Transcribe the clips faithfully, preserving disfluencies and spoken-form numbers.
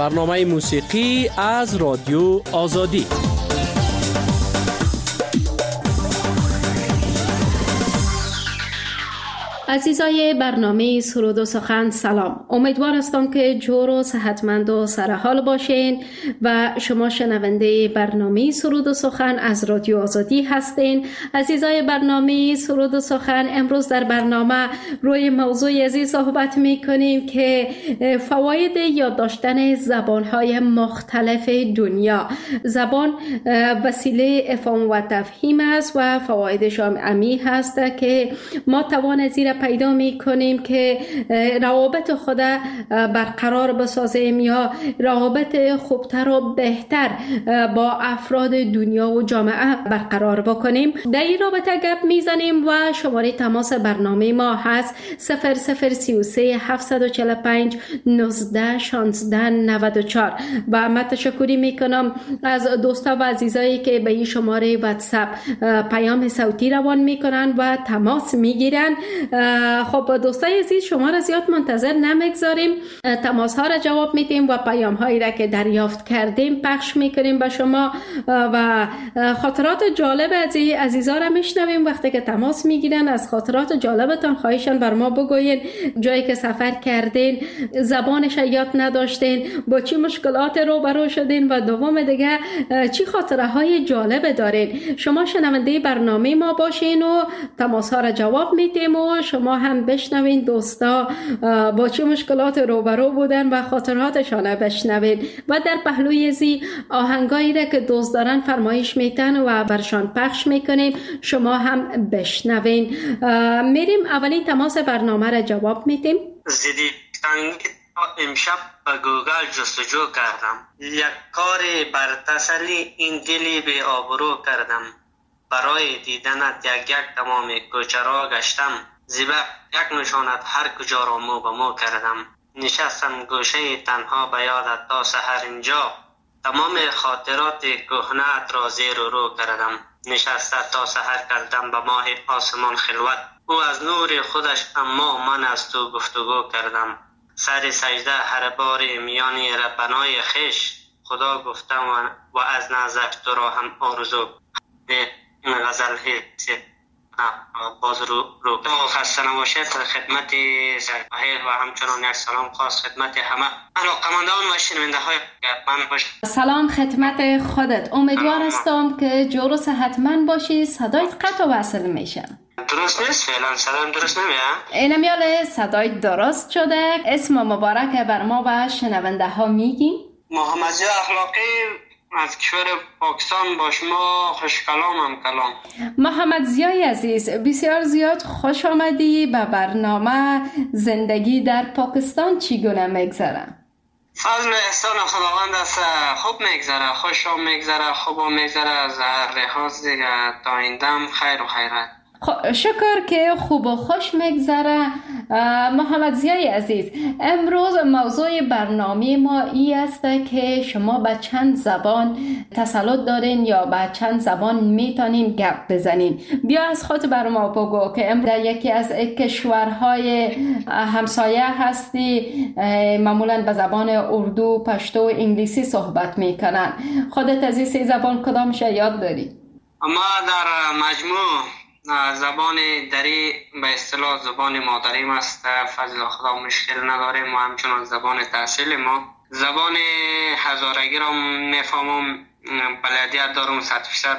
برنامه موسیقی از رادیو آزادی. عزیزای برنامه سرود و سخن سلام. امیدوار هستم که جور و صحتمند و سرحال باشین و شما شنونده برنامه سرود و سخن از رادیو آزادی هستین. عزیزای برنامه سرود و سخن، امروز در برنامه روی موضوع عزیز صحبت می کنیم که فواید یاد داشتن زبانهای مختلف دنیا. زبان وسیله افهام و تفهیم است و فوایدش هم عمیق هست که ما توان زیر پیدا می کنیم که روابط خود برقرار بسازیم یا روابط خوبتر و بهتر با افراد دنیا و جامعه برقرار بکنیم. در این رابطه گپ می زنیم و شماره تماس برنامه ما هست صفر صفر سی و سه هفتصد و چهل و پنج نوزده شانزده نود و چهار. و من تشکری می کنم از دوستا و عزیزایی که به این شماره واتساپ پیام صوتی روان می کنن و تماس می گیرن. خب دوستای عزیز، شما را زیاد منتظر نمیگذاریم، تماس ها را جواب میدیم و پیام هایی را که دریافت کردیم پخش میکنیم به شما و خاطرات جالب از عزیزا را میشنویم. وقتی که تماس میگیرن از خاطرات جالبتان خواهشان بر ما بگوین، جایی که سفر کردین، زبانش یاد نداشتین، با چی مشکلات روبرو شدین و دوم دیگه چی خاطره های جالب دارین. شما شنونده برنامه ما باشین و تماس ها را جواب میدیم و شما هم بشنوین دوستا با چه مشکلات روبرو بودن و خاطراتشان بشنوین و در پهلوی زی آهنگایی را که دوست دارن فرمایش میتن و برشان پخش میکنیم، شما هم بشنوین. میریم اولین تماس برنامه را جواب میدیم. زیدی امشب به گوگل جستجو کردم، یک کار بر تسلی این دلی به آبرو کردم، برای دیدنت یک یک تمام کوچه را گشتم، زیبا یک نشانت هر کجا را مو به مو کردم، نشستم گوشه تنها به یادت تا سحر اینجا، تمام خاطرات کهنه‌ات را زیر و رو کردم، نشسته تا سحر کردم به ماه آسمان خلوت، او از نور خودش اما من از تو گفتگو کردم، سر سجده هر بار میان ربنای خش، خدا گفتم و از نظر تو را هم آرزو. این غزل هیچ باز رو رو خسته نباشید. خدمت سرکاهیر و همچنان یک سلام خاص خدمت همه علاقه‌مندان و شنونده های من باشید. سلام خدمت خودت. امیدوار هستم که جور و صحتمند باشی. صدایت قطع و وصل میشه. درست نیست؟ فعلا صدایم درست نمیاد. اینم یاله صدای درست شده. اسم مبارک بر ما و شنونده ها میگی؟ محمد زیا اخلاقی از کشور پاکستان. با شما خوش کلامم کلام. محمد زیای عزیز، بسیار زیاد خوش آمدی به برنامه. زندگی در پاکستان چگونه میگذره؟ فضل احسان خداوند است، خوب میگذره، خوش هم میگذره، خوب هم میگذره، از هر لحاظ دیگه تا این دم خیر و خیرت. شکر که خوب و خوش میگذره. محمد زیای عزیز، امروز موضوع برنامه ما ای است که شما به چند زبان تسلط دارین یا به چند زبان میتونین گپ بزنین. بیا از خود بر ما بگو که امروز در یکی از کشورهای همسایه هستی، معمولا به زبان اردو، پشتو و انگلیسی صحبت میکنن. خودت از این سه زبان کدامش یاد داری؟ ما در مجموع زبان دری به اصطلاح زبان مادریم است، فضل خدا مشکل نداریم و همچنان زبان تحصیل ما. زبان هزارگی را میفهمم، بلدیت دارم صد فیصد.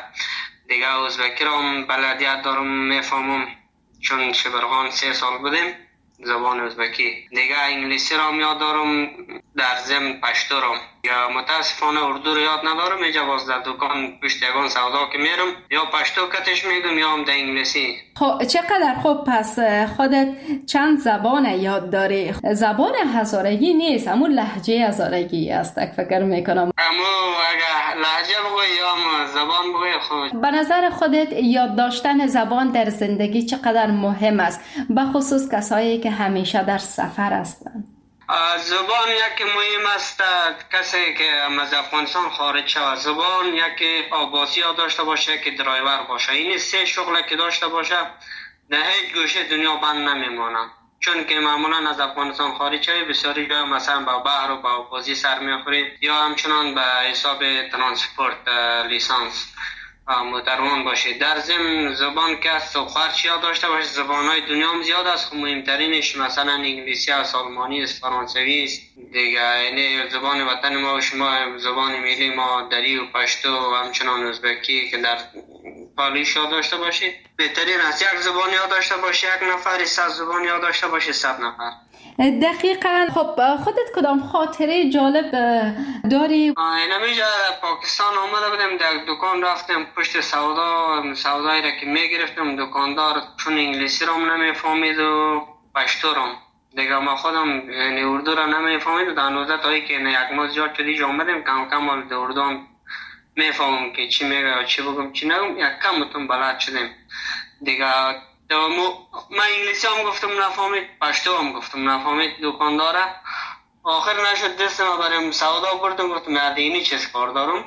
دیگه ازبکی را بلدیت دارم میفهمم چون شبرغان سه سال بودیم زبان ازبکی. دیگه انگلیسی را یاد دارم، در ضمن پشتو را. یا متاسفانه اردو رو یاد ندارم، اینجا باز در دکان پشت یگان سودا که میرم یا پشتو کتش میگم یا هم در انگلیسی. خب چقدر خوب. پس خودت چند زبان یاد داری. زبان هزارگی نیست، اما لهجه هزارگی است فکر میکنم. اما اگه لهجه بگوی یا زبان بگوی خود. به نظر خودت یاد داشتن زبان در زندگی چقدر مهم است، به خصوص کسایی که همیشه در سفر هستند؟ زبان یکی مهم است. کسی که از افغانستان خارج شود، زبان یکی آباسی ها داشته باشه که درایور باشه. این سه شغل که داشته باشه در هیچ گوشه دنیا بند نمیمانه، چون که معمولا از افغانستان خارج شوی بسیاری جای مثلا با بحر و با بازی سر میخورید یا همچنان به حساب ترانسپورت لیسانس محترمان باشید. در ضمن زبان که است و خرچ یاد داشته باشید. زبانهای دنیا هم زیاد است، خب مهمترینش مثلا انگلیسی است، آلمانی است، فرانسوی است دیگه. یعنی زبان وطن ما و شما زبان ملی ما دری و پشتو و همچنان ازبکی که در پالیش یاد داشته باشید. بهترین است یک زبان یاد داشته باشید، یک نفر صد زبان یاد داشته باشید، صد نفر. دقیقاً. خب خودت کدام خاطره جالب داری؟ اینمیجا پاکستان آمده بودم، در دکان رفتم پشت سودا، سودایی را که میگرفتم دکاندار چون انگلیسی را نمیفهمید و پشتو را دیگه ما خودم یعنی اردو را نمیفهمید و در نوزده تایی که یک ماه زیاد شدیج آمدم کم کم اردو هم میفهمم که چی میگه و چی بگم چی نگم، یک کم اتون بلد شدم دیگه. من انگلیسی هم گفتم نفهمید، پشتو هم گفتم نفهمید دکانداره. آخر نشد دست ما بریم سودا بردم، گفتم یادینی چیز کار دارم،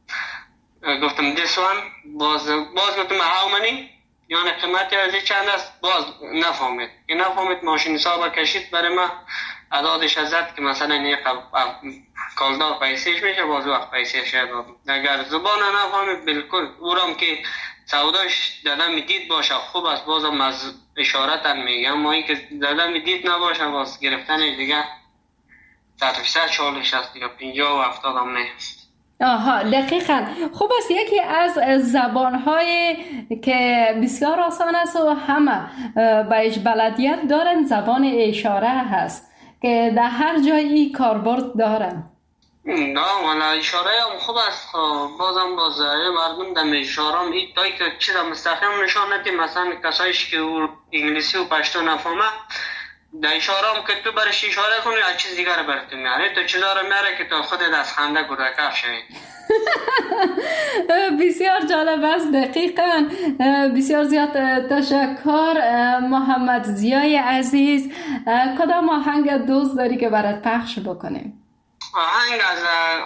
گفتم this one باز باز گفتم how many یعنی قیمتی از چند است، باز نفهمید که نفهمید. ماشین حساب کشید برای ما عدادش ازد که مثلا یک کالدار پیسیش میشه، باز وقت پیسیش دادم. اگر زبان نفهمید بالکل اورم که سوداش دادم دید باشه خوب است، بازم از اشارت هم میگم، اما این که دادم دید نباشه باز گرفتن دیگه صد فیصد چالش است یا پنجاه و هفتاد هم نیست. آها دقیقاً. خوب است. یکی از زبان‌های که بسیار آسان است و همه بهش بلدیت دارن زبان اشاره هست که در هر جایی کاربرد دارن. نه ولی اشاره هم خوب است، بازم باز مردم در اشاره هم این تایی که چیز مستقیم نشان ندید، مثلا کسایش که انگلیسی و پشتو نفهمه در اشاره هم که تو برش اشاره کنی از چیز دیگر برای تو میاره، تو چیزا رو میاره که تو خودت از خنده گرگه شوی. بسیار جالب است. دقیقاً. بسیار زیاد تشکر محمد ضیای عزیز. کدام آهنگ دوست داری که برات پخش بکنیم؟ آهنگ از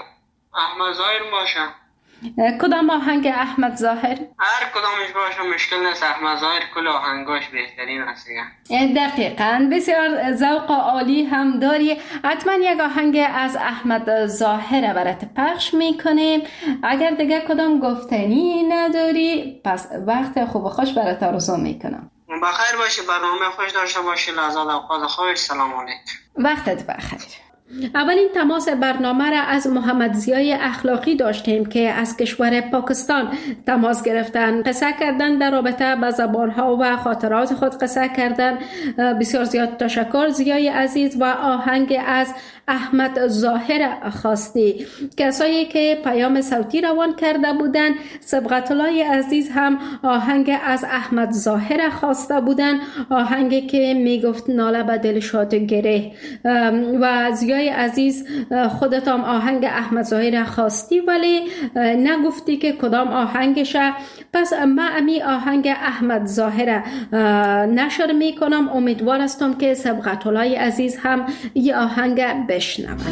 احمد ظاهر باشه. کدام آهنگ احمد ظاهر؟ هر کدامش باشه مشکل نیست، احمد ظاهر کل آهنگاش بهترین است. دقیقاً. بسیار ذوق عالی هم داری. حتما یک آهنگ از احمد ظاهر برات پخش میکنیم. اگر دیگه کدام گفتنی نداری پس وقت خوب و خوش برات آرزو میکنم. بخیر باشی، برنامه خوش داشته باشی، لحظات اوقات خوش. سلام علیکم. وقتت بخیر. اولین تماس برنامه را از محمد ضیای اخلاقی داشتیم که از کشور پاکستان تماس گرفتن، قصه کردن در رابطه با زبانها و خاطرات خود قصه کردن. بسیار زیاد تشکر ضیای عزیز. و آهنگ از احمد ظاهر خواستی. کسایی که پیام صوتی روان کرده بودن، صبغت الله عزیز هم آهنگ از احمد ظاهر خواسته بودن، آهنگی که میگفت ناله به دل شاد گره. و ضیای عزیز خودت هم آهنگ احمد ظاهر خواستی ولی نگفتی که کدام آهنگشه، پس من امی آهنگ احمد ظاهر نشر میکنم. امیدوار هستم که صبغت الله عزیز هم این آهنگ بشنوند.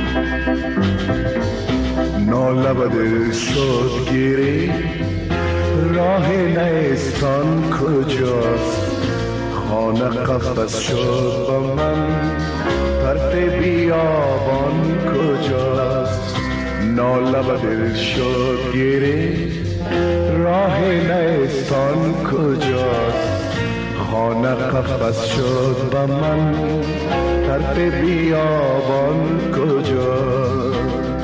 ناله به دل شد گیری راه نیستان کجاست؟ خانه قفس شد با من، طرف بیابان کجاست؟ ناله و دل شد گیره، راه نیستان کجاست؟ خانه قفس شد با من، طرف بیابان کجاست؟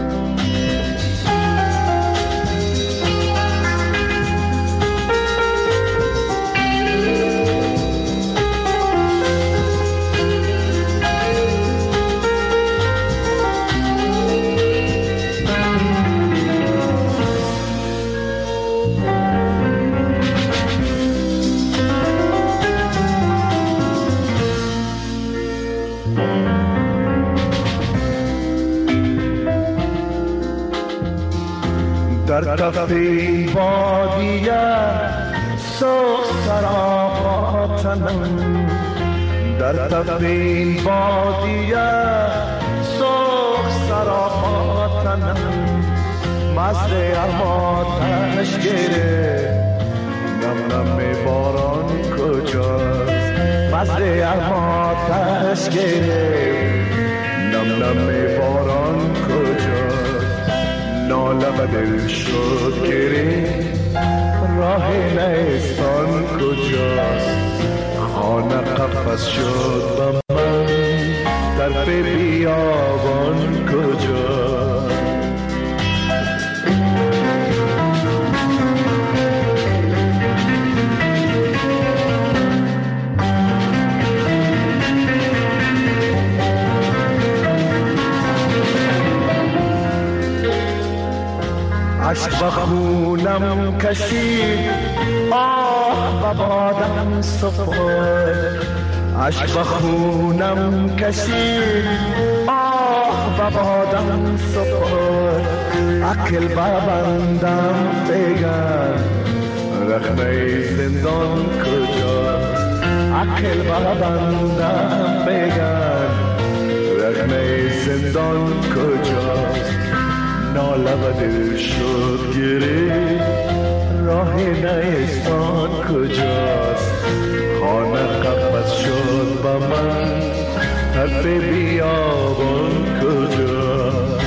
در کف این بادیه سوخ سراپا تنم، در کف این بادیه سوخ سراپا تنم، مست آتش گره نم نم باران کجاست؟ مست آتش گره نم نم باران کجاست؟ ناله و دل شد گره، راه نیستان کجاست؟ خانه قفس شد با من، طرف بیابان کجاست؟ عشق بخونم کشید آه و بادم سفر، عشق بخونم کشید آه و بادم سفر، عقل ببندم بگن رخنه زندان کجاست؟ عقل ببندم بگن رخنه زندان کجاست؟ ناله و دل شد گره، راه نیستان کجاست؟ خانه قفس شد با من، طرف بیابان کجاست؟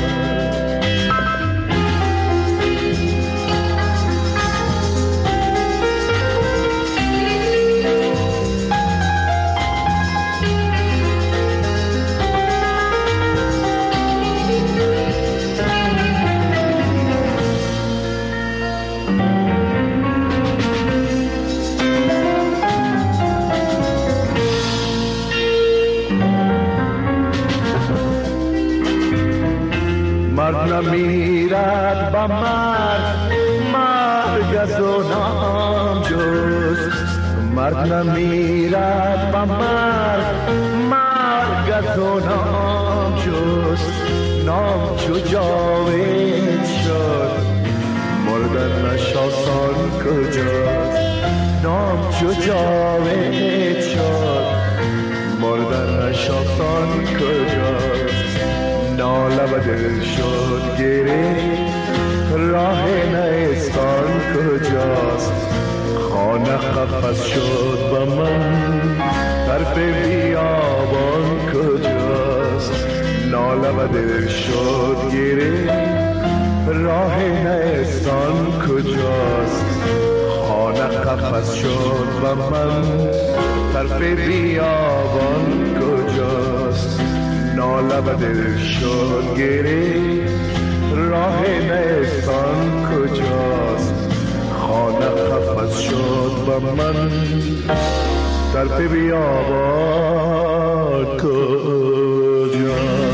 مرد نمیرد با مرد، مرگ از او نام جست. مرد نمیرد با مرد، مرگ از او نام جست. نام چو جاوید شد، مردنش آسان کجاست؟ نام چو جاوید شد، مردنش آسان کجاست؟ ناله و دل شد گره، راه نیستان کجاست؟ خانه قفس شد با من، طرف بیابان کجاست؟ ناله و دل شد گره، راه نیستان کجاست؟ خانه قفس شد با من، طرف بیابان کجاست؟ ناله و دل شد گره، راه نیستان کجاست؟ خانه قفس شد با من، طرف بیابان کجاست؟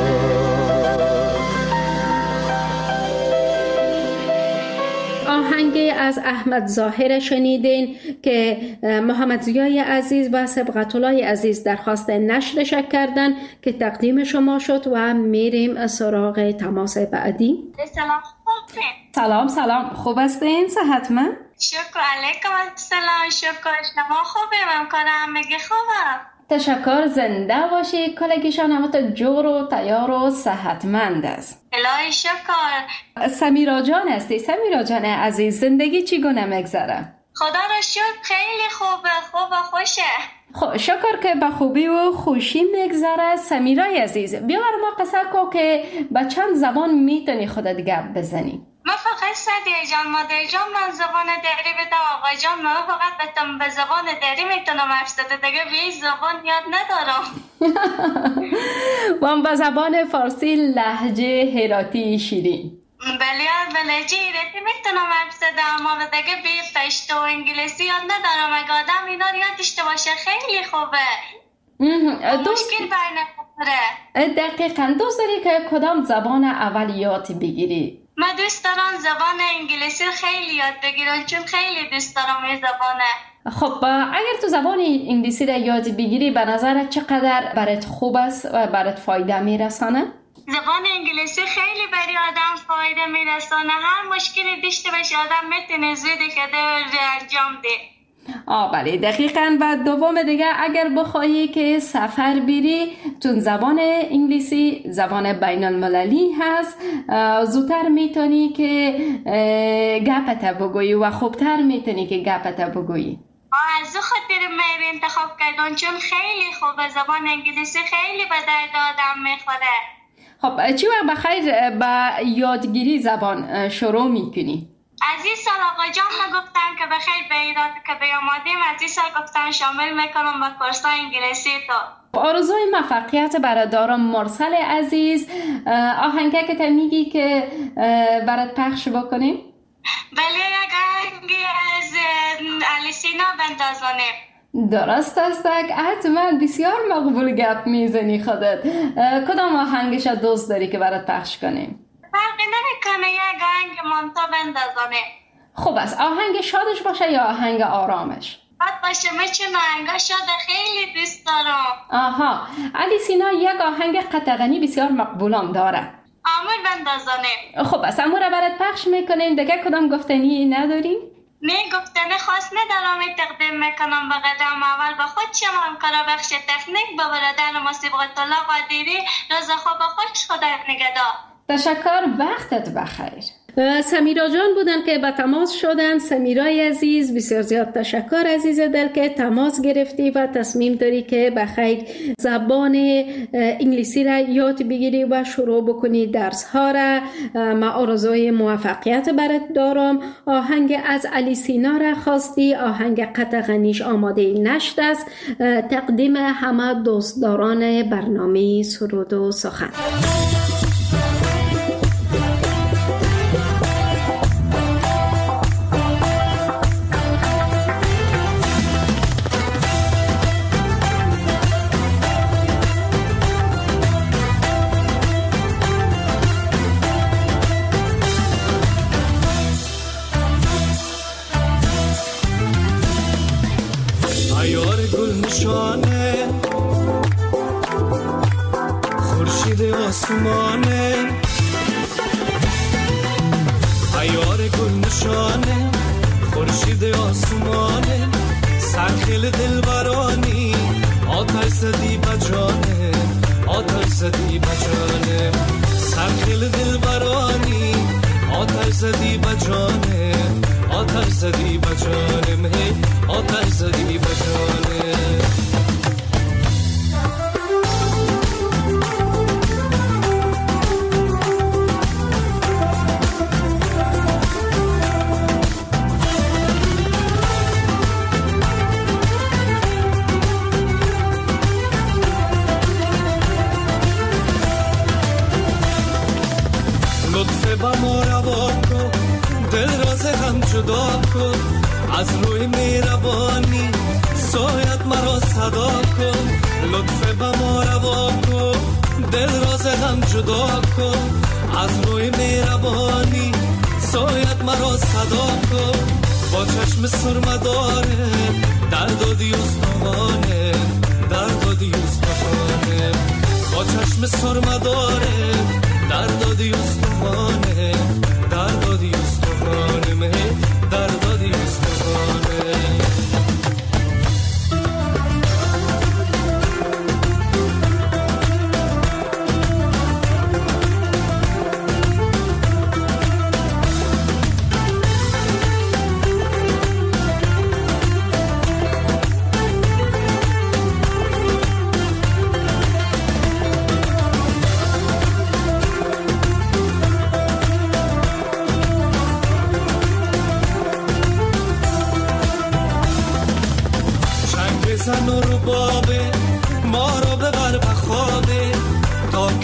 آهنگ از احمد ظاهر شنیدین که محمد ضیای عزیز و سبقت الله عزیز درخواست نشرش کردن که تقدیم شما شد و میریم سراغ تماس بعدی. سلام خوبه. سلام سلام، خوب هستین؟ صحتمند؟ شکر علیکم السلام. شکر شما خوبه؟ من کار همگی خوبه. تشکر، زنده باشی. کلگیشان همه تا جور و تیار و صحتمند است. الهی شکر. سمیرا جان هستی. سمیرا جان عزیز، زندگی چگونه میگذره؟ خدا را شکر خیلی خوبه، خوب و خوشه. خب شکر که به خوبی و خوشی میگذره. سمیرای عزیز، بیا بر ما قصه کو که به چند زبان میتونی خودت گپ بزنی؟ من فقط سدیه جان، مادر جان من زبان دری بدم، آقا جان من فقط بتم به زبان دری میتونم حرف زده، دیگه به هیچ زبان یاد ندارم. و به زبان فارسی لهجه هراتی شیرین. بله بله جیرتی میتونم حرف زدم، اما دیگه به پشتو و انگلیسی یاد ندارم. اگه آدم اینا رو یاد داشته باشه خیلی خوبه. مشکل بر نمیخوره. دقیقاً. دوست داری که کدام زبان اول یاد بگیری؟ من دوست دارم زبان انگلیسی خیلی یاد بگیرم، چون خیلی دوست دارم این زبانه. خب اگر تو زبان انگلیسی را یاد بگیری به نظرت چقدر برات خوب است و برات فایده میرسانه؟ زبان انگلیسی خیلی برای آدم فایده میرسانه. هر مشکلی داشته باشه آدم میتونه زودی که انجام ده. آه بله دقیقاً. و دوم دیگه اگر بخواهی که سفر بری، تو زبان انگلیسی زبان بین المللی هست، زودتر میتونی که گپت بگویی و خوبتر میتونی که گپت بگویی. آه از او خاطر من انتخاب کردم، چون خیلی خوبه. زبان انگلیسی خیلی به درد آدم میخوره. خب چی وقت بخیر با یادگیری زبان شروع میکنی؟ از این سال آقا جان ما گفتن که بخیر به ایراد که بیامادیم، از این سال گفتن شامل میکنم به کورسای انگلیسی تو. آرزوی موفقیت برای دارم. مرسل عزیز، آهنگه که تا میگی که برات پخش بکنیم؟ بله یک آهنگی از الیسینا بندازانه. درست است. حتما بسیار مقبول گپ میزنی خودت. کدام آهنگش دوست داری که برات پخش کنیم؟ فرقی نمیکنه، یک آهنگ مانتا بندازانه. خوب است. آهنگ شادش باشه یا آهنگ آرامش؟ شاد باشه. من چون آهنگ شاد خیلی دوست دارم. آها. الیسینا یک آهنگ قطغنی بسیار مقبولم داره. آمور بندازانه. خوب است. امور برات پخش میکنیم. دیگه کدام گفتنی نداریم؟ نه گفتنه خاص ندارم. تقدیم میکنم به قدم اول به خود شما همکار بخش تکنیک، به برادر ما صبغت الله قادری. روز خوب خوش، خدا نگهدار. تشکر. وقتت بخیر. سمیرا جان بودن که به تماس شدن. سمیرای عزیز بسیار زیاد تشکر عزیز دل که تماس گرفتی و تصمیم داری که بخیر زبان انگلیسی را یاد بگیری و شروع بکنی درس ها را. ما آرزوی موفقیت برات دارم. آهنگ از الیسینا را خواستی، آهنگ قطغنیش آماده نشد است. تقدیم همه دوستداران برنامه سرود و سخن. خورشید آسمانه، عیار گل نشانه، خورشید آسمانه، سرخیل دلبرانی، آتش زدی بجانه، آتش زدی بجانه، سرخیل دلبرانی، آتش زدی بجانه، آتش زدی بجانه، مهی آتش زدی بجانه. از روی مهربانی سایت مرا صدا کن، لطف به ما روا کن، دل راز هم جدا کن. از روی مهربانی سایت مرا صدا کن، با چشم سرمداره درد و دیوستانه، درد و دیوستانه، با چشم سرمداره درد و دیوستانه، درد و دیوستانه، مه درد و دیوستانه.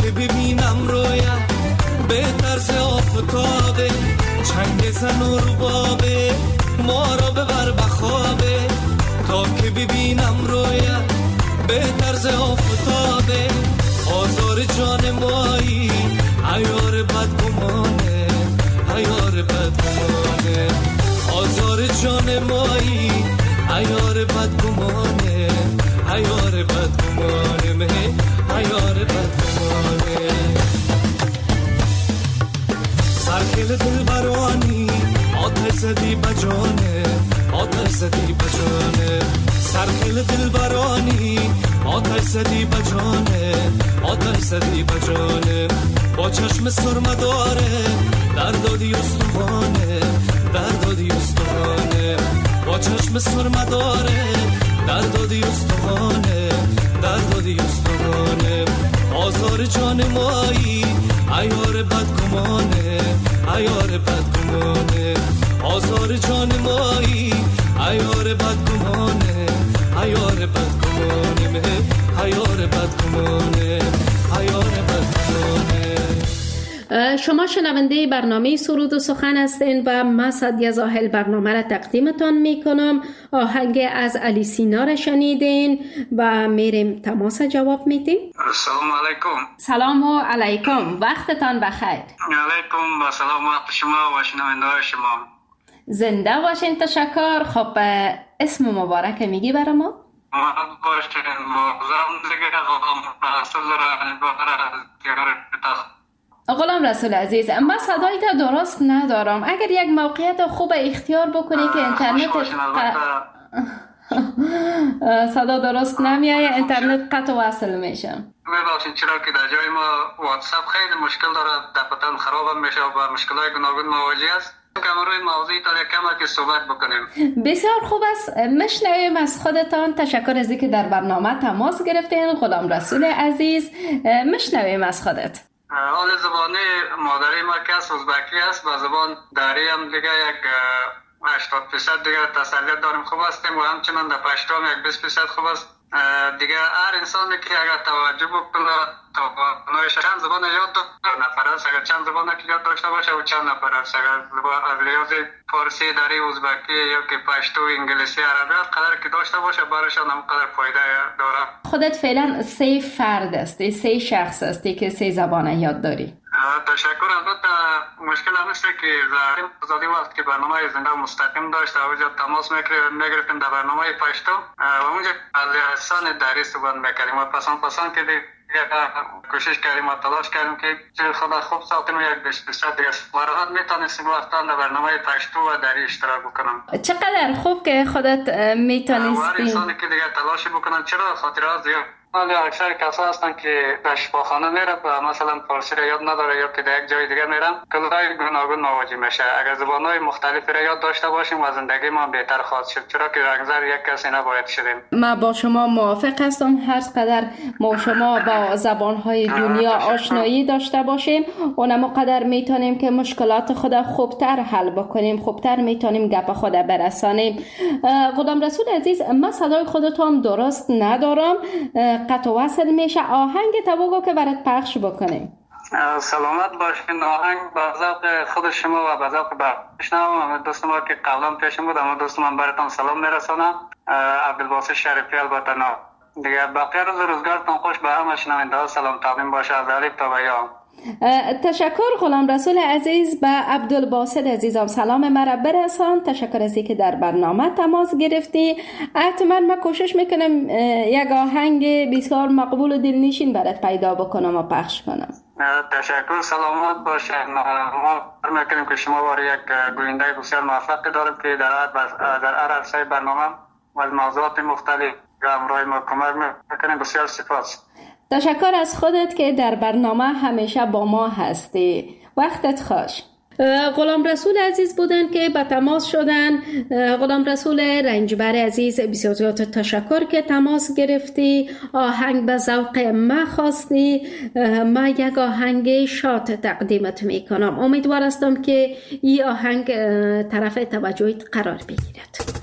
که ببینم رویت به طرز آفتابه، چنگ زن و ربابه ما را ببر بخوابه. تا که ببینم رویت به طرز آفتابه، آزار جان مایی عیار بدگمانه، عیار بدگمانه. آزار جان مایی عیار بدگمانه، عیار بدگمانه، مه عیار بدگمانه. سرخیل دل برانی آتش زدی بجانه، آتش زدی بجانه. سرخیل دل برانی آتش زدی بجانه، آتش زدی بجانه. با چشم سرمه داره در دادی استوانه، در دادی استوانه. با چشم سرمه داره در دادی استوانه، در دادی استوانه. آزار جان مایی عیار بدگمانه، عیار بدگمانه. آزار جان مایی عیار بدگمانه، عیار بدگمانه، مه عیار بدگمانه، عیار بدگمانه. شما شنونده برنامه سرود و سخن هستین و من سعدیه زاهل برنامه را تقدیمتان می کنم. آهنگ از علی سینا را شنیدین و میریم تماس جواب میدیم. سلام علیکم. سلام علیکم، وقتتان بخیر. علیکم با سلام وقت شما و شنونده شما. زنده باشین. تشکر. خب اسم مبارک میگی برای ما؟ محمد باشین. مغزم دیگه غلام رسول را غلام رسول عزیز، من صدای تا درست ندارم. اگر یک موقعیت خوب اختیار بکنی که اینترنت صدا درست نمیایه، اینترنت قطع و وصل میشه. میبخشید چرا که در جای ما واتساپ خیلی مشکل داره، دفعتاً خراب میشه و با مشکلات گوناگون مواجه است. کم روی موضوعی تا کم که صحبت بکنیم. بسیار خوب است. مشنویم از خودتان. تشکر از اینکه در برنامه تماس گرفتین غلام رسول عزیز. مشنویم از خودت. حال زبانی مادری ما که از ازبکی است، با زبان داری هم دیگه یک هشتاد درصد دیگه تسلیت داریم خوب هستیم و همچنان در پشتو هم یک بیست درصد خوب است. دیگه هر انسانی که اگر توجه بکنه تواناییش چند زبان یاد داره، نفر است اگر چند زبان که یاد داشته باشه و چند نفر است اگر از لحاظ فارسی داری، ازبکی یا که پشتو، انگلیسی، عربی قدر که داشته باشه برایشان هم قدر فایده داره. خودت فعلا سه فرد هستی، سه شخص هستی که سه زبان یاد داری. تشکر. البته مشکل هم است که زاریم زادی وقت که برنامه زنده مستقیم داشت اونجا تماس میگرفتیم در برنامه پشتو و اونجا لحسان دری صحبت میکردیم و پسان پسان که کوشش کردیم و تلاش کردیم که خدا خوب ساختیم یک بیست درصد دیگه مراحت میتونستیم وقتا در برنامه پشتو و دری اشتراک بکنم. چقدر خوب که خودت میتونستی. هر انسانی که دیگه تلاش بکنن، چرا خاطر از زیاد ولی اکثر کسا هستن که در شفاخانه میره و مثلا فارسی را یاد نداره یا که در یک جای دیگه میرن کلای گوناگون مواجه میشه. اگر زبانهای مختلفی را یاد داشته باشیم و زندگی ما بهتر خواهد شد، چرا که رنگزر یک کسی نباید شدیم. من با شما موافق هستم. هر قدر ما شما با زبانهای دنیا آشنایی داشته باشیم اونم قدر میتونیم که مشکلات خود خوبتر حل بکنیم، خوبتر میتونیم گپ خود برسانیم. غلام رسول عزیز، من صدای خودت هم درست ندارم، قطع و وصل میشه. آهنگ تا بگو که برات پخش بکنیم. سلامت باشین. آهنگ با ذوق خود شما و با ذوق بشنوم. دوست ما که قبلا پیشم بود اما دوست من براتون سلام میرسونم. عبدالباسط شریفی البته نه دیگه. بقیه روز روزگارتون خوش. به همه شنونده ها سلام تقدیم باشه از الف تا یا. تشکر غلام رسول عزیز. به عبدالباسط عزیزم سلام مرا برسان. تشکر از اینکه در برنامه تماس گرفتی. حتما من کوشش میکنم یک آهنگ بسیار مقبول و دلنشین برات پیدا بکنم و پخش کنم. تشکر. سلامت باشین. ما میکنیم که شما بار یک گوینده بسیار موفق داریم که در در هر عرصه برنامه و موضوعات مختلف همراه ما کمک میکنیم. بسیار سپاس. تشکر از خودت که در برنامه همیشه با ما هستی. وقتت خوش. غلام رسول عزیز بودن که به تماس شدن. غلام رسول رنجبر عزیز، بسیار زیاد تشکر که تماس گرفتی، آهنگ به ذوق ما خواستی. ما یک آهنگ شاد تقدیمت میکنم. امیدوار هستم که این آهنگ طرف توجهت قرار بگیرد.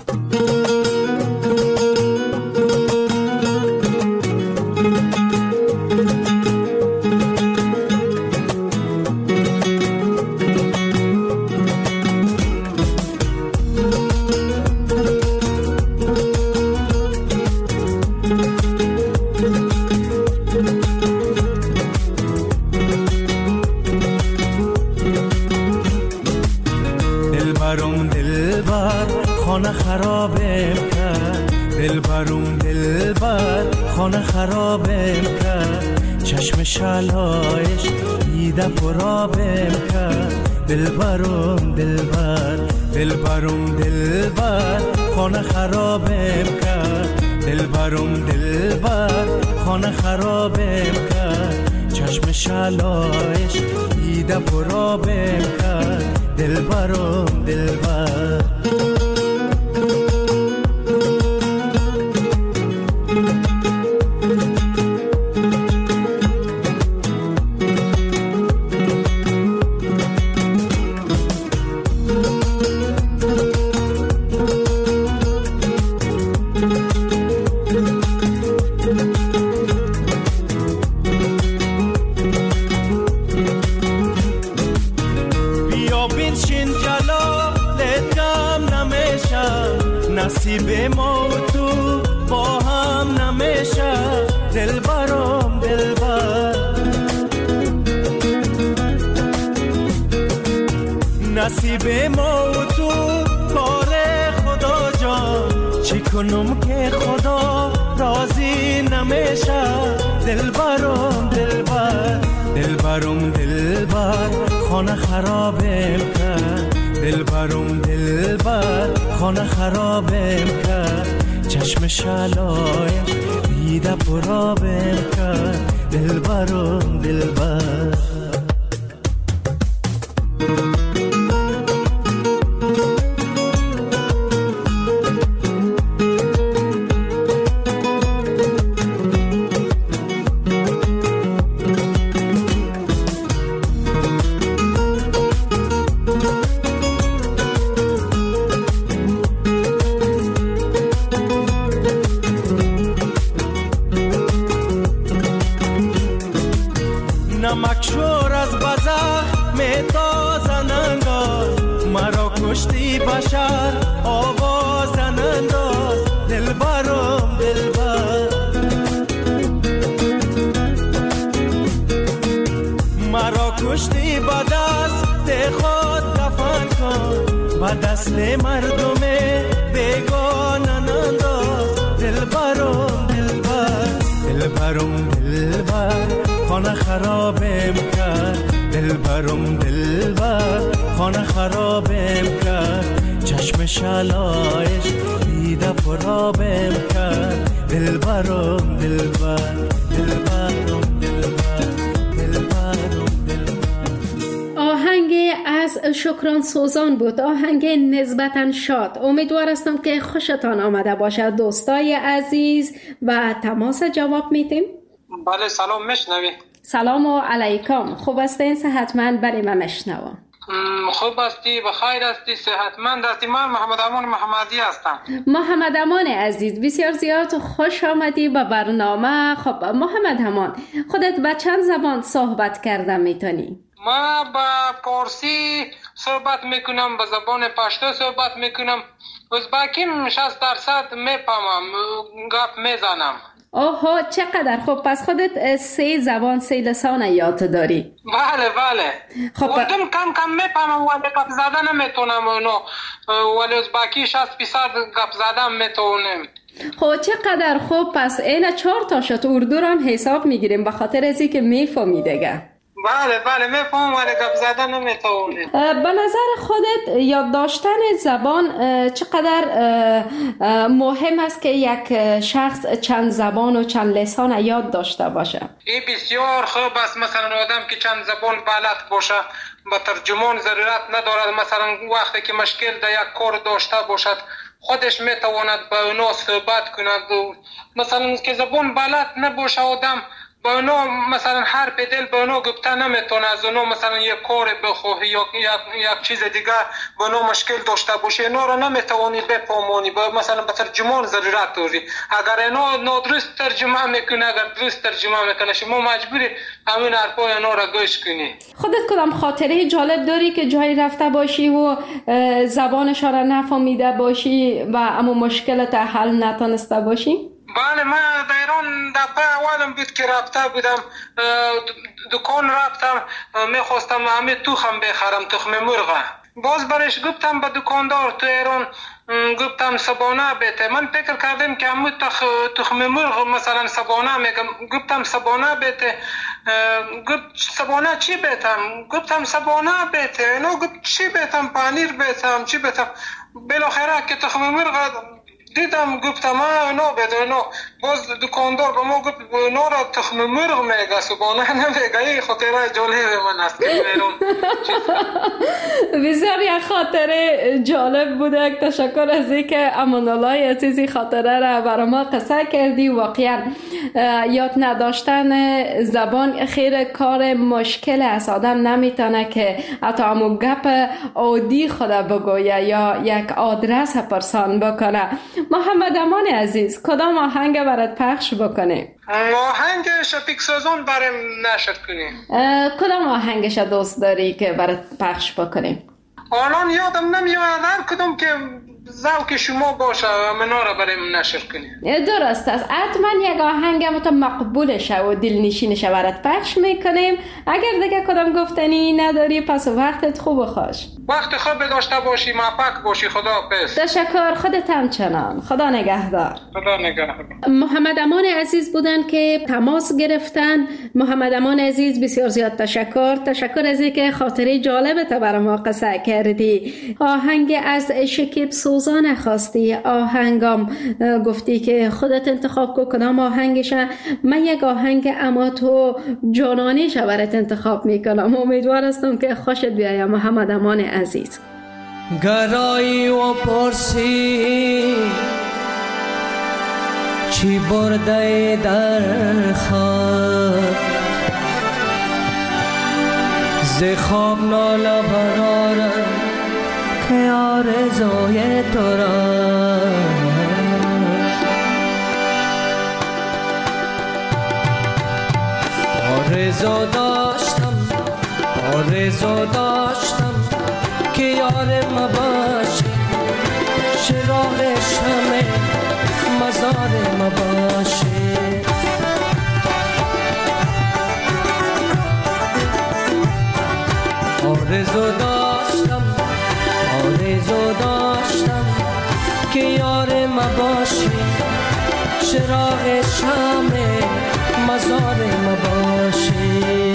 خانه خرابم کرد، دلبرم دلبر خانه خرابم کرد، چشم شلایش دیده پرابم کرد، دلبرم دلبر دلبرم دلبر خانه خرابم کرد، دلبرم دلبر خانه خرابم کرد، چشم شلایش دیده پرابم کرد، دلبرم دلبر. نصیب ما و تو با هم نمیشه، دلبرم دلبر. نصیب ما و تو کار خدا جان، چی کنم که خدا راضی نمیشه، دلبرم دلبر دلبرم دلبر خانه خرابم کرد، دلبرم دلبر خانه خرابم کرد، چشم شلایش دیده پرابم کرد، دلبرم دلبر. نمکشور از بزخ میتازن انداز، مرا کشتی بشر آوازن انداز، دلبرم دلبر. مرا کشتی با دست خود دفن کن، با دست مردم بیگانن انداز، دلبرم دلبر دلبرم دلبر خانه خرابم کرد، دلبرم دلبر خانه خرابم کرد، چشم شلایش دیده پرابم کرد، دلبرم دلبر دلبرم دلبر دلبرم دلبر. آهنگ از شکران سوزان بود، آهنگ نسبتاً شاد. امیدوار هستم که خوشتان آمده باشد دوستای عزیز و تماس جواب میتیم. بله سلام میشنوی؟ سلام علیکم، خوب هستین؟ صحتمند؟ برای من مشنوم. خوب هستی؟ بخیر هستی؟ صحتمند هستی؟ من محمد امان محمدی هستم. محمد امان عزیز بسیار زیاد خوش آمدی به برنامه. خب محمد امان، خودت به چند زبان صحبت کردن میتونی؟ ما با پارسی صحبت میکنم، با زبان پشتو صحبت میکنم، ازبکیم شصت درصد میفهمم، گپ میزنم. اوه چقدر خوب، پس خودت سه زبان سه لسان یاد داری؟ بله بله. خب اردم کم کم میفهمم ولی گپ زدن نمیتونم اونو، ولی ازبکی شصت فیصد گپ زدن میتونم. خب چقدر خوب، پس این چهار تا شد اردو رو هم حساب میگیریم به خاطر ازی که میفهمی دیگه. بله بله میفهم ولی گپ زدن نمیتونه. به نظر خودت یاد داشتن زبان چقدر مهم است که یک شخص چند زبان و چند لسان یاد داشته باشه؟ این بسیار خوب است. مثلا آدم که چند زبان بلد باشه با ترجمان ضرورت ندارد، مثلا وقتی که مشکل در یک کار داشته باشد خودش میتواند با اونا صحبت کند. مثلا که زبان بلد نباشه آدم با اونا مثلا حرف دل با اونا گفته نمیتونه، از اونا مثلا یک کار بخواه یا یک چیز دیگه با اونا مشکل داشته باشه، اینا رو نمیتوانی بفهمانی، با مثلا به ترجمان ضرورت داری. اگر اینا نادرست ترجمه میکنه، اگر درست ترجمه میکنه شما مجبوری همین حرفای اینا رو گوش کنی. خودت کدام خاطره جالب داری که جایی رفته باشی و زبانش را نفهمیده باشی و اما مشکلت حل نتونسته باشی؟ بله، من در ایران دفعه اولم بود که رفته بودم دکان، رفتم میخواستم همه تخم بخرم، تخم مرغ. باز برش گفتم به دکاندار تو ایران، گفتم سبانه بیته. من فکر کردم که همون تخ... تخم مرغ مثلا سبانه میگم. گفتم سبانه بیته. گفت سبانه چی بیتم؟ گفتم سبانه بیته. نو گفت چی بیتم؟ پنیر بیتم چی بیتم؟ بالاخره که تخم مرغ دیدم گفتم آه نو بیته نو. باز دکاندار به ما گفت نو را تخم مرغ میگه سبانه نمیگه. این خاطره جالب من است که بیرون. بسیار یک خاطره جالب بوده. تشکر از اینکه امان الله عزیزی خاطره را برای ما قصه کردی. واقعا یاد نداشتن زبان خیلی کار مشکل است. آدم نمیتونه که حتی همون گپ عادی خود بگویه یا یک آدرس پرسان بکنه. محمد امان عزیز کدام آهنگ برات پخش بکنیم؟ آهنگ شفیق سازان برام نشر کنیم. کدام آهنگش دوست داری که برات پخش بکنیم؟ الان یادم نمیاد هر کدوم که ذوق شما باشه منا را برام نشر کنیم. درست است. حتما یک آهنگ مت مقبول شه و دلنشین شه برات پخش میکنیم. اگر دیگه کدام گفتنی نداری پس وقتت خوب و خوش. وقت خوب داشته باشی، موفق باشی. خدا حافظ. تشکر. خودت همچنان. خدا نگهدار. خدا نگهدار. محمد امان عزیز بودن که تماس گرفتن. محمد امان عزیز بسیار زیاد تشکر. تشکر از اینکه خاطره جالبت برای ما قصه کردی. آهنگ از شکیب سوزان خواستی. آهنگام گفتی که خودت انتخاب کن کدام آهنگشه. من یک آهنگ اما تو جانانه شورت انتخاب میکنم. امیدوار هستم که خوشت بیاید محمد امان عزیز. گرایی و پرسی چی برده در خواب، ز خواب ناله برارم که آرزوی تو را. آرزو داشتم آرزو داشتم که یار ما باشی، چراغ شمع مزار ما باشی. آرزو داشتم آرزو داشتم که یار ما باشی، چراغ شمع مزار ما باشی.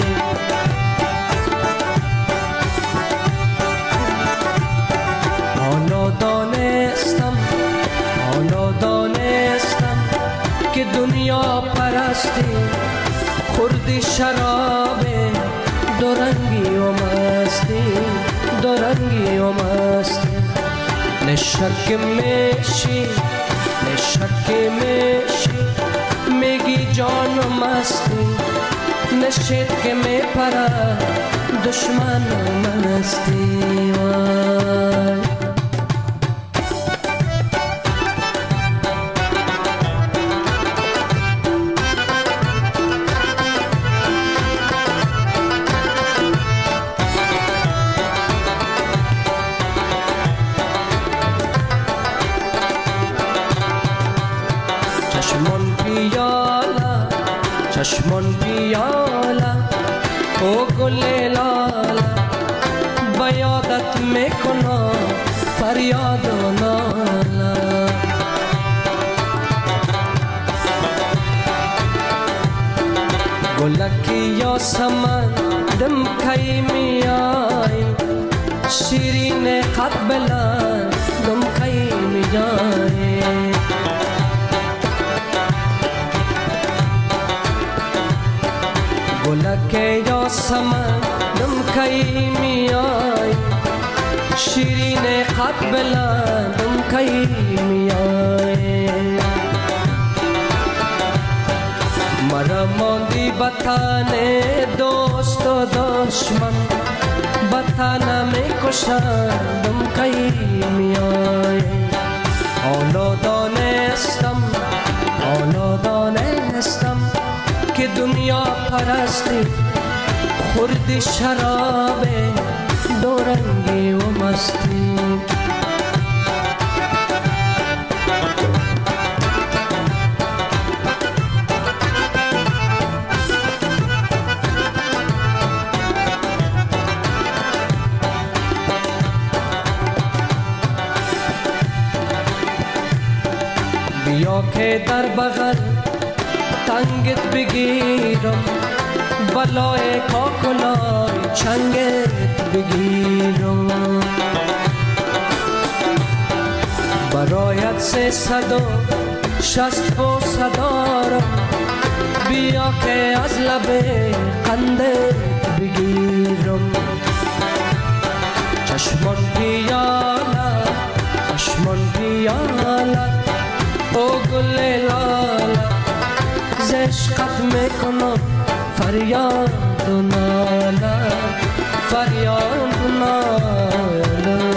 حالا دانستم حالا دانستم که دنیا پرستی خوردی شراب دورنگی و مستی، دورنگی و مستی. نشک میشی نشک میشی میگی جان و مستی، نشید که میپره دشمن و مستی. وای چشمان پیاله او گل لاله بیادت میکنم فریاد و ناله. گلکی یا سمن دم کی میای، شیرین قد بلند دم کی میای. گلک یا سمن دم کی میای، شیرین قد بلند دم کی میای. مرا ماندی بطن دوست و دشمن، بطن میکشند دم کی میای. حالا دانستم حالا دانستم که دنیا پرستی خوردی شراب دورنگی و مستی. که در بغل تنگت بگیرم بلای کاکلای چنگت بگیرم برایت سه صد و شست و صدارم بیا که از لب قندت بگیرم چشمان پیاله چشمان پیاله او گل لاله ز عشقت میکنم فریاد و ناله فریاد و ناله.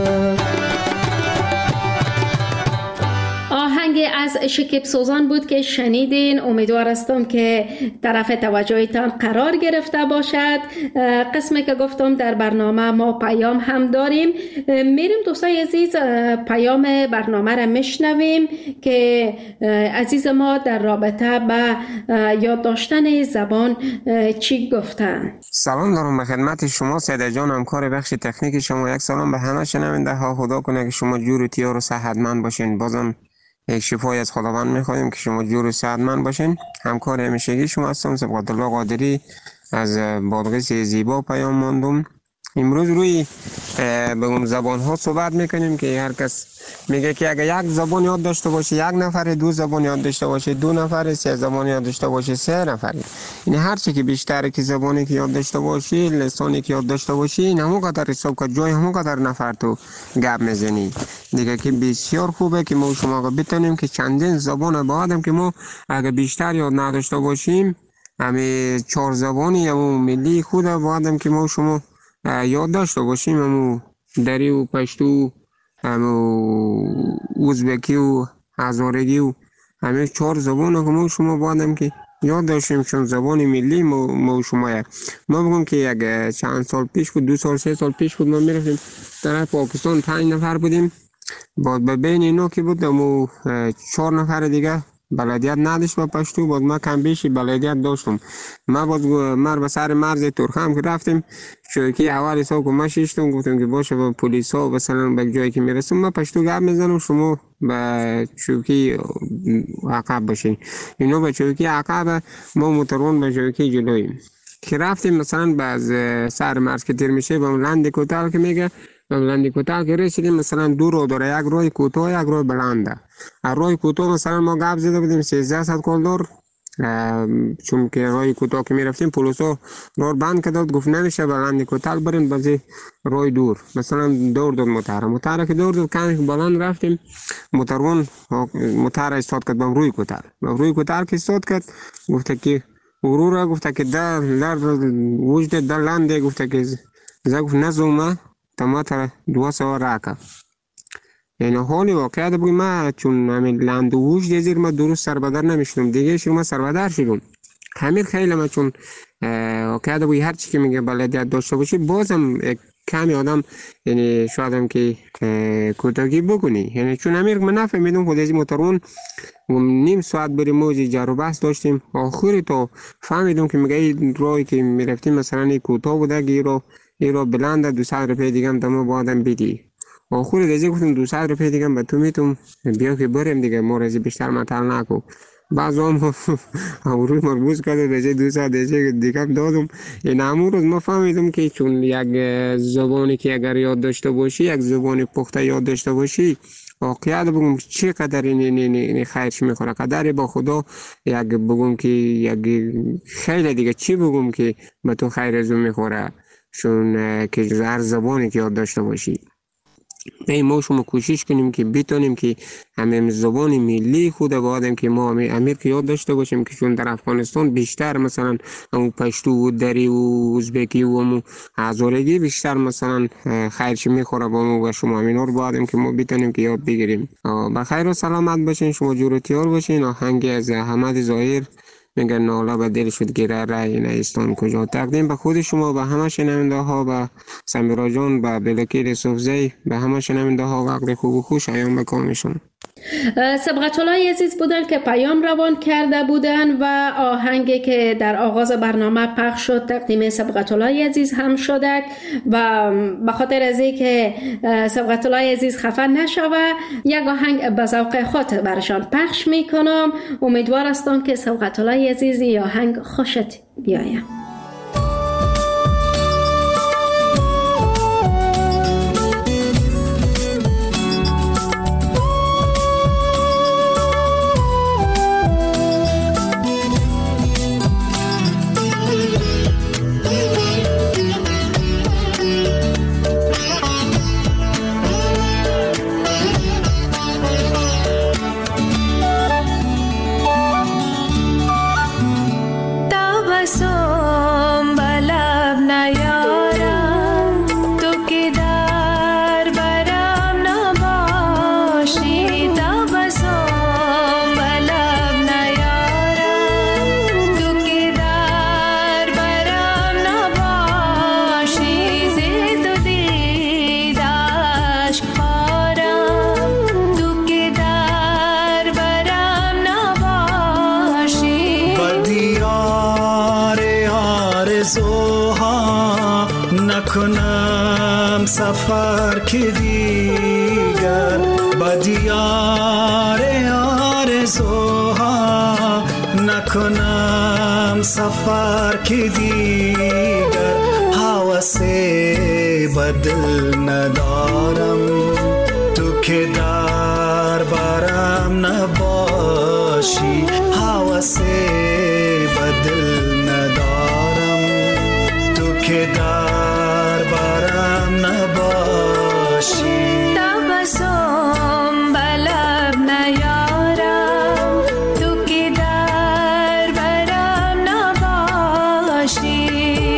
آهنگ از شکیب سوزان بود که شنیدین. امیدوار هستم که طرف توجهتان قرار گرفته باشد. قسمی که گفتم در برنامه ما پیام هم داریم، میریم دوستای عزیز پیام برنامه را میشنویم که عزیز ما در رابطه با یاد داشتن زبان چی گفتن. سلام دارم به خدمت شما سیده جان، همکار بخش تکنیک شما. یک سلام به همه شنونده ها. خدا کنه که شما جور و تیار و صحتمند باشین. بازم یک شفای از خداوند میخوایم که شما جور و صحتمند باشین. همکار همیشگی شما هستم سبقت الله قادری از بادغیس زیبا پیام ماندم. امروز روی به اون زبان ها صحبت میکنیم که هر کس میگه که اگر یک زبان یاد داشته باشه یک نفر، دو زبان یاد داشته باشه دو نفر، سه زبان یاد داشته باشه سه نفر. این هر چی که بیشتر که زبانی که یاد داشته باشی، لسانی که یاد داشته باشی، این همون قدر حساب که جای همون قدر نفر تو گپ میزنی دیگه، که بسیار خوبه که ما شما بتونیم که چندین زبان با آدم که ما اگر بیشتر یاد نداشته باشیم، همه چهار زبانی یا ملی خود با آدم که ما شما یاد داشته باشیم، همو دری و پشتو، همو ازبکی و هزارگی و همه چهار زبان که ما شما بادم که یاد داشتیم چون زبان ملی ما, ما شما یک ما بگم که یک چند سال پیش بود، دو سال سه سال پیش بود، ما میرفتیم در پاکستان پنج نفر بودیم، بعد به بین اینا که بود ما چهار نفر دیگه بلدیت نداشت با پشتو، بعد ما کم بیشی بلدیت داشتم. ما باز مر به سر مرز ترخم که رفتیم چوکی اول سا که ما شیشتم گفتم که باشه با پلیس ها مثلا به جایی که میرسیم ما پشتو گپ میزنم شما به چوکی عقب باشین. اینو به چوکی عقب ما موترون به چوکی جلویم که رفتیم مثلا باز سر مرز که تیر میشه با لند کوتال که میگه لندی کوتاه که رسیدیم مثلا دو رو داره، یک روی کوتاه یک روی بلنده. روی کوتاه مثلا ما گپ زده بودیم سیزده صد کلدار، چون که روی کوتاه که میرفتیم پلیسا راه بند کرد گفت نمیشه بلندی کوتاه بریم بازی روی دور، مثلا دور دور موتر موتر که دور دور کمی بلند رفتیم موترون موتر استاد کرد بم روی کوتاه روی کوتاه که استاد کرد گفت که ورورا گفت که در در وجد در لنده گفت که زگف نزومه تماتر دو سوار راکا. یعنی حالی واقعیت بگیم ما چون همین لند و وجد زیر ما درست سربدر نمیشدم دیگه شروع ما سربدر شدم همین خیلی ما چون واقعیت بگیم هر چی که میگه بلدیت داشته باشی بازم کمی آدم یعنی شاید هم که کوتاهی بکنی، یعنی چون همین من نفهمیدم خود از موترون نیم ساعت بریم موزی جر و بحث داشتیم آخری تا فهمیدم که میگه این راهی که میرفتیم مثلا کوتاه بوده گیرو ای رو بلنده دو صد روپیه دیگه هم دمو با آدم بیدی آخور دیگه گفتم دو صد روپیه دیگه هم به تو میتونم بیا که بریم دیگه مورزی بیشتر مطل نکو. بعض هم روی مربوز کرده به دو صد دیگه هم دادم. این همون روز ما فهمیدم که چون یک زبانی که اگر یاد داشته باشی یک زبانی پخته یاد داشته باشی واقعیت بگم چی قدر این این این خیرش میخوره قدر با خدا یک بگم که یک خیلی دیگه چی بگم که به تو خیر ازو میخوره چون که هر زبانی که یاد داشته باشی. ای ما شما کوشش کنیم که بتونیم که همین زبان ملی خود با آدم که ما امیر که یاد داشته باشیم که چون در افغانستان بیشتر مثلا همون پشتو و دری و ازبکی و همون هزارگی بیشتر مثلا خیرش میخوره با ما و شما همین رو با آدم که ما بتونیم که یاد بگیریم. بخیر و سلامت باشین، شما جور و تیار باشین. آهنگ از احمد ظاهر میگه ناله به دل شد گره رای نیستان کجا، تقدیم به خود شما، به همه شنونده ها، به سمیرا جان، به بلکیر صوفزی، به همه شنونده ها وقت خوب و خوش ایام بکامشون. سبقت الله عزیز بودن که پیام روان کرده بودن و آهنگی که در آغاز برنامه پخش شد تقدیم سبقت الله عزیز هم شده و به خاطر از اینکه سبقت الله عزیز خفه نشوه یک آهنگ به ذوق خود برشان پخش میکنم. امیدوار هستم که سبقت الله عزیز یا آهنگ خوشت بیاید. نکنم سفر که دیگر با دیار آرزوها نکنم سفر که دیگر حوث بدل ندارم تو که در برم نباشی حوث بدل ندارم تو که در برم نباشی تبسم بلب نیارم تو که در برم نباشی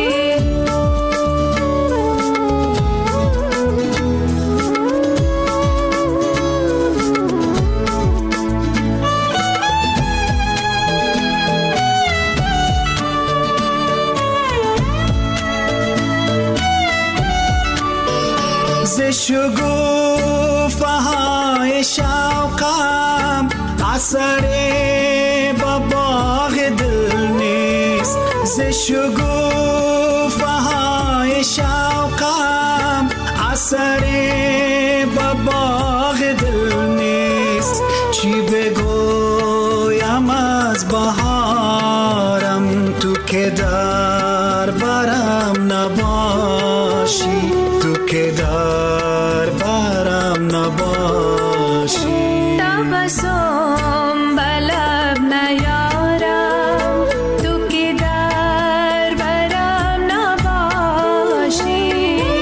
ز شگوفه های شوقم اثر با باغ دل نیست ز شگوفه های شوقم اثر با باغ دل نیست چی بگویم از بهارم تو که در برم نباشی تو که در برم نباشی تبسم بلب نیارم تو که در برم نباشی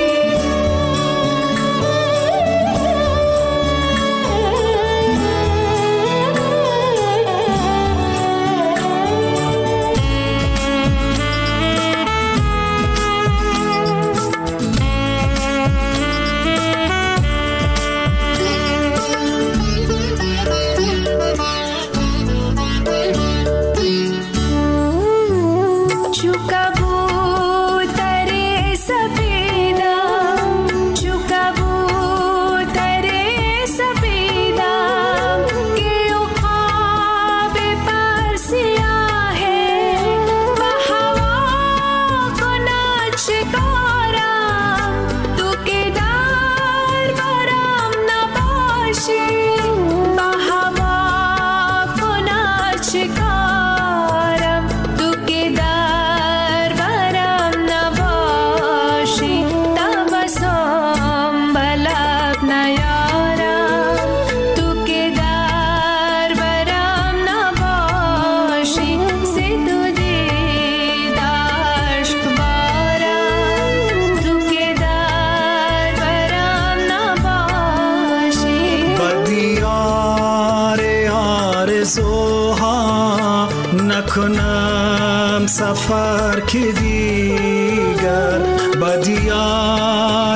نکنم سفر که دیگر با دیار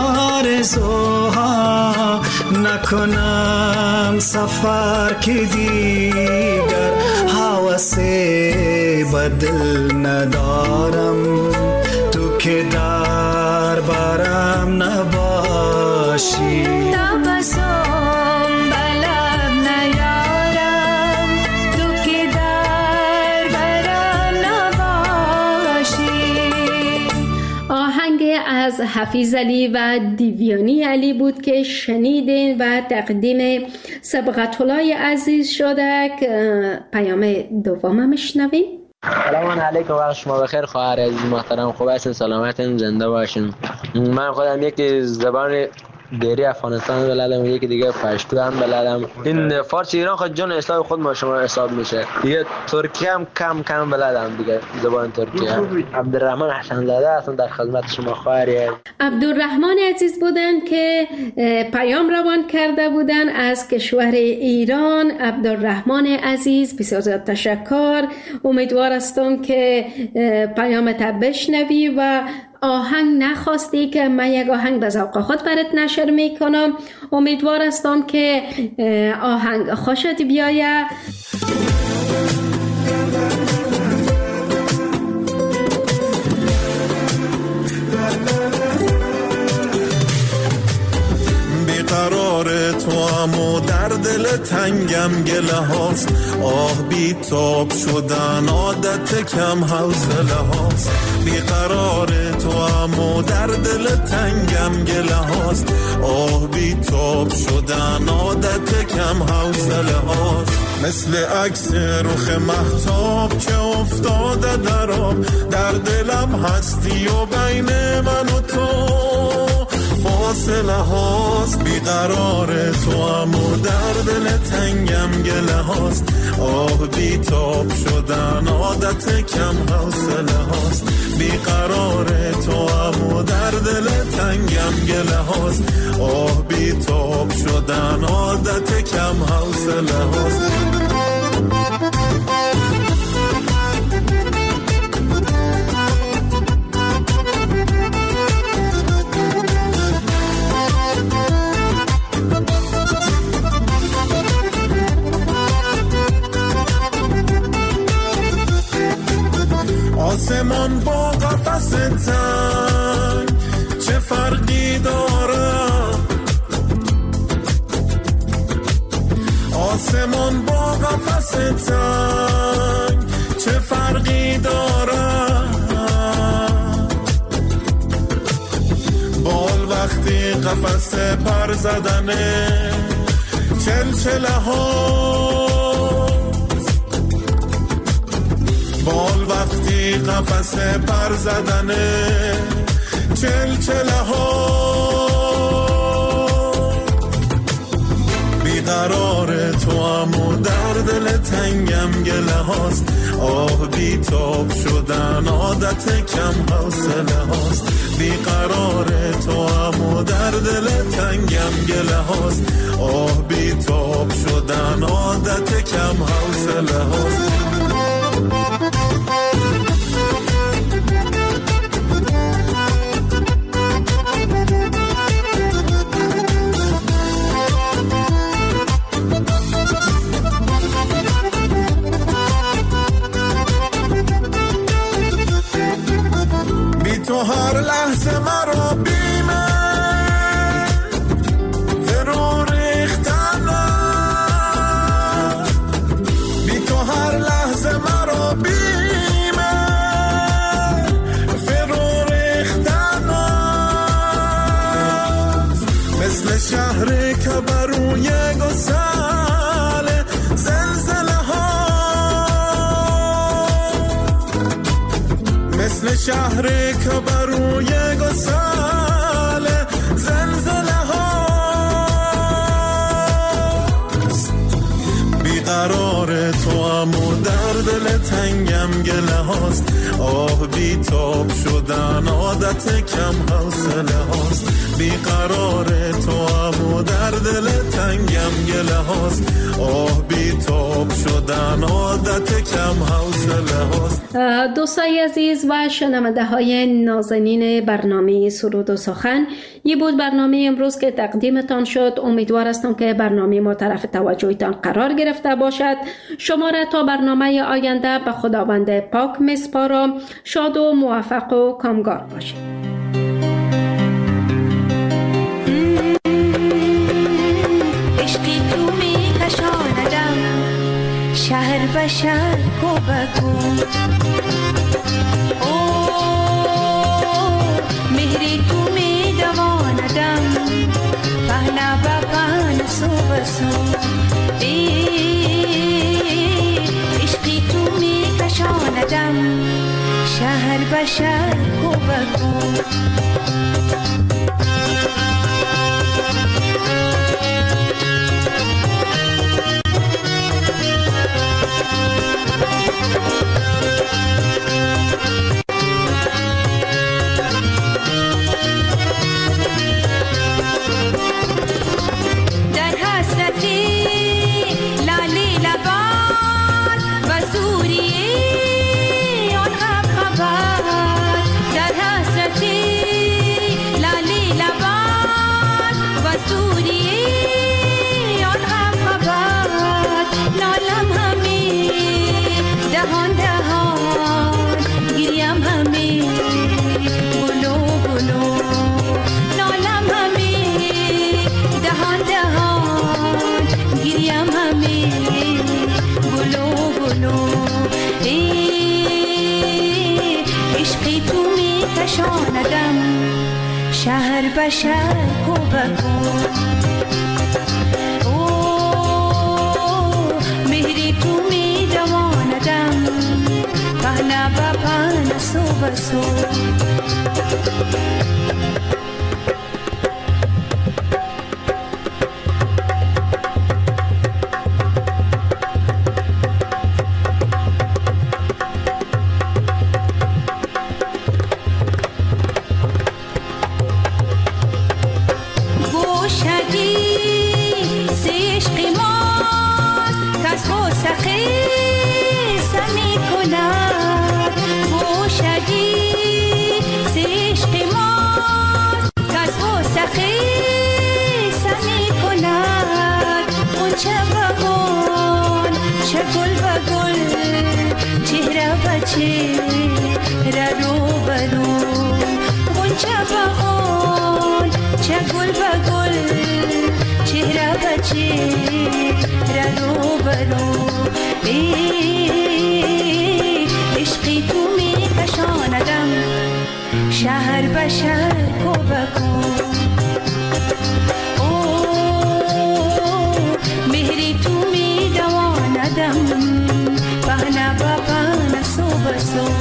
آرزوها نکنم سفر که دیگر حوث بدل ندارم تو که در برم نباشی تبسم بلب آهنگ از حفیظ علی و دیویانی علی بود که شنیدین و تقدیم سبقت الله عزیز شده. پیام دوم میشنویم. سلام علیکم، وقت شما بخیر خواهر عزیز محترم. خوب هستین؟ سلامتین؟ زنده باشین. من خودم یکی زبان دیری افغانستان بلدم، یکی دیگه پشتو هم بلدم. این فارسی ایران خود جون اسلام خود ما شما حساب میشه. دیگه ترکی هم کم کم بلدم دیگه، زبان ترکی. عبدالرحمن حسن زاده هستم در خدمت شما خواهری. عبدالرحمن عزیز بودن که پیام روان کرده بودن از کشور ایران. عبدالرحمن عزیز بسیار زیاد تشکر. امیدوار هستم که پیامت بشنوی و آهنگ نخواستی که من یک آهنگ به ذوق خود برات نشر میکنم. امیدوار هستم که آهنگ خوشت بیاید. بیقرار تو همو در دل تنگم گله هاست، آه بی تاب شدن عادت کم حوصله هاست. بیقرار تو همو در دل تنگم گله هاست، آه بی تاب شدن عادت کم حوصله هاست. مثل عکس رخ مهتاب که افتاده در آب، در دلم هستی و بین من و تو فاصله هاست. بیقرار تو همو در دل تنگم گله هاست، آه بی تاب شدن عادت کم حوصله هاست. بیقرار تو همو در دل تنگم گله هاست، آه بی تاب شدن عادت کم حوصله هاست. آسمان با قفس تنگ چه فرقی داره؟ آسمان با قفس تنگ چه فرقی داره؟ بال وقتی قفس پر زدنه چلچله ها، بال وقتی قفس پر زدنه چلچله ها. بیقرار تو همو در دل تنگم گله هاست، آه بی تاب شدن عادت کم حوصله هاست. بیقرار تو همو در دل تنگم گله هاست، آه بی تاب شدن عادت کم حوصله هاست. تو هر لحظه مرا بیمه فرو ریختنه، بی تو هر لحظه مرا بیمه فرو ریختنه. مثل شهری که بروی گسل زلزله ها، مثل شهری که بروی گسل زلزله ها. بیقرار تو همو در دل تنگم گله هاست، آه بی تاب شدن عادت کم حوصله هاست. بیقرار تو همو در دل تنگم گله هاست، آه بی تاب شدن عادت کم حوصله هاست. دوستای عزیز و شنونده های نازنین برنامه سرود و سخن، یه بود برنامه امروز که تقدیمتان شد. امیدوار هستم که برنامه ما طرف توجهتان قرار گرفته باشد. شما را تا برنامه آینده به خداوند پاک میسپارم. شاد و موفق و کامگار باشید. شهر به شهر کوبکو او پهنا با پهن سو بسو عشقی تو می کشاندم شهر به شهر کو بکو شهر به شهر کو بکو او مهری تو می دواندم پهنا با پهن سو بسو عشقی تو می کشاندم شهر به شهر کو بکو او مهری تو می دواندم پهنا با پهن سو بسو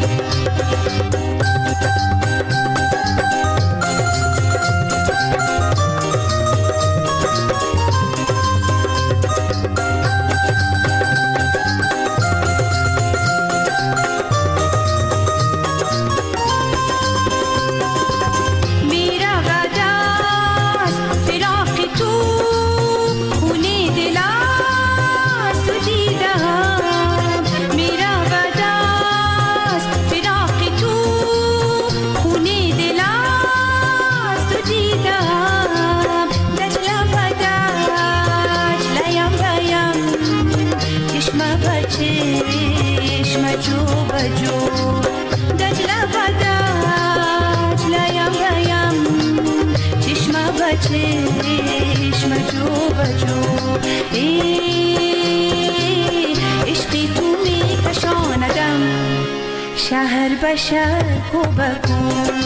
چشم جو بجو عشقی تو می کشاندم شهر به شهر کو بکو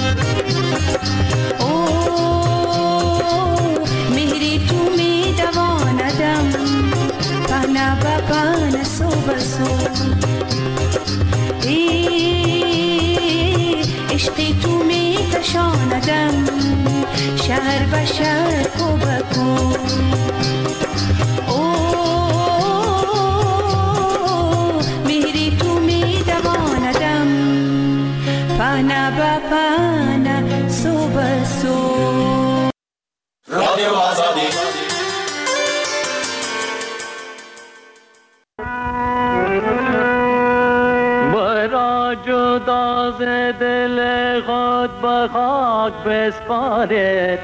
او مهری تو می دواندم پهنا با پهن سو بسو عشقی تو می کشاندم شهر به شهر کو بکو او مهری تو می دواندم پهنا با پهن سو بسو رادیو آزادی مرا جدا ز دل خود به خاک بسپارید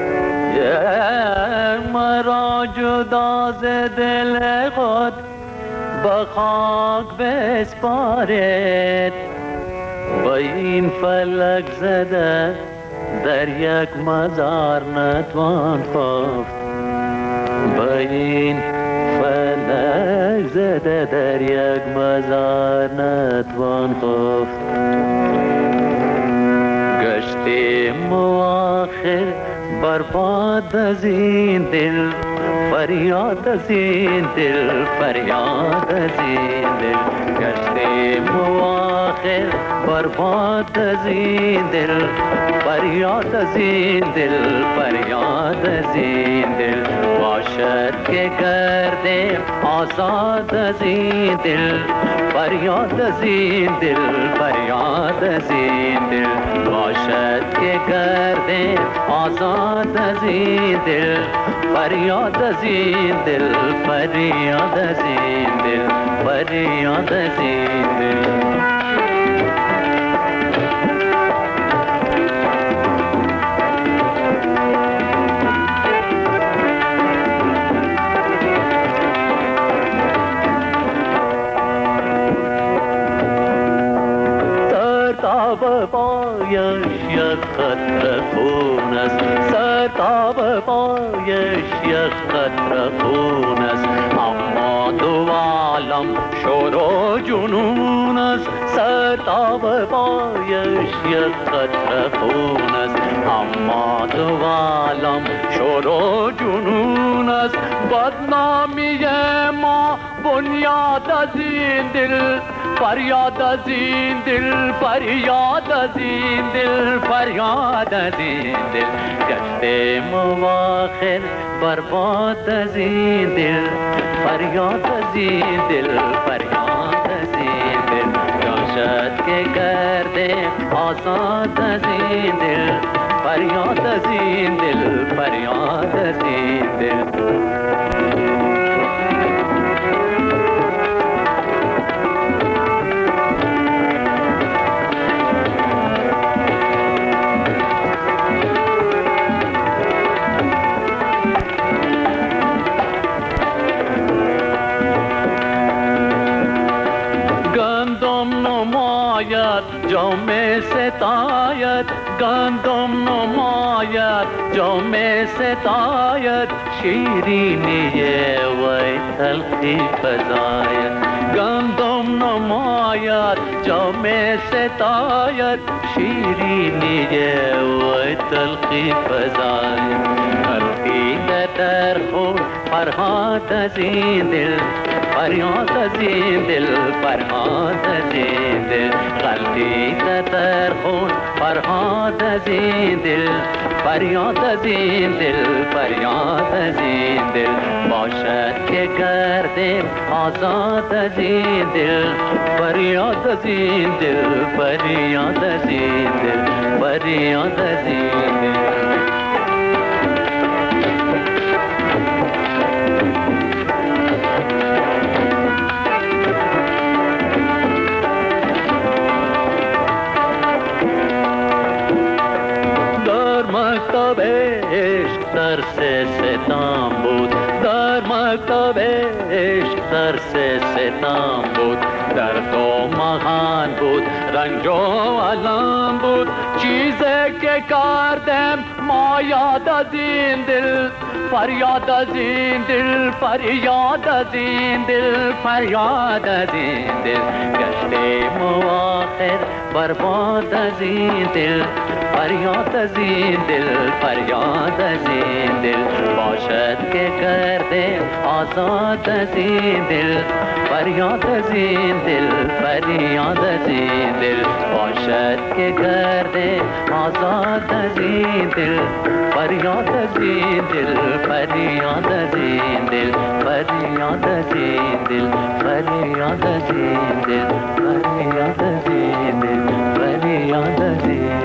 مرا جدا ز دل خود به خاک بسپارید با این فلک زده در یک مزار نتوان خفت با این فلک زده در یک مزار نتوان خفت گشت گشتیم و آخر برباد از این دل، فریاد از این دل، فریاد از این دل. گشتیم و آخر برباد از این دل، فریاد از این دل، فریاد از این دل. باشد که گردیم آزاد از این دل، فریاد از این دل، فریاد از این دل. باشد که گردیم آزاد از این دل، فریاد از این دل، فریاد از این دل، فریاد از این دل. پایش یک قطره خون است، سرتاب پایش یک قطره خون است. اما دو عالم شور و جنون است، سرتاب پایش یک قطره خون است. اما دو عالم شور و جنون است. بدنامی ما بنیاد از این دل، فریاد از این دل، فریاد از این دل، فریاد از این دل. گشتیم و آخر برباد از این دل، فریاد از این دل، فریاد از این دل. باشد که گردیم آزاد از این دل، فریاد از این دل، فریاد از این دل. جام ستایت گندم نماید، جام ستایت شیرینی وی تلخی فزاید. گندم نماید جام ستایت شیرینی وی تلخی فزاید. تلخی در خون فرهاد از این دل، فریاد از این دل، فریاد از این دل. غلطی در خون فرهاد از این دل، فریاد از این دل، فریاد از این دل. باشد که گردیم آزاد از این دل، فریاد از این دل، فریاد از این دل، فریاد از این دل. مکتب عشق درس ستم بود، در مکتب عشق درس ستم بود. در تو مهان بود، رنج و علم بود. چیزی که کردم ما یاد از این دل، فریاد از این دل، فریاد از این دل، فریاد از این دل. گشتیم و آخر برباد از این دل، فریاد از این دل، فریاد از این دل. باشد که کردیم آزاد از این دل، فریاد از این دل، فریاد از این دل. باشد که کردیم آزاد از این دل، فریاد از این دل، فریاد از این دل، فریاد از این دل، فریاد از این دل، فریاد از این دل، فریاد از این دل.